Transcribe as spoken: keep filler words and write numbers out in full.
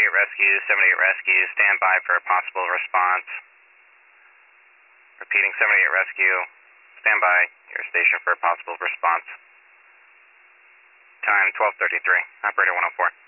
seventy-eight rescue, seventy-eight rescue, stand by for a possible response. Repeating, seventy-eight rescue, stand by, your station for a possible response. Time twelve thirty-three, operator one oh four.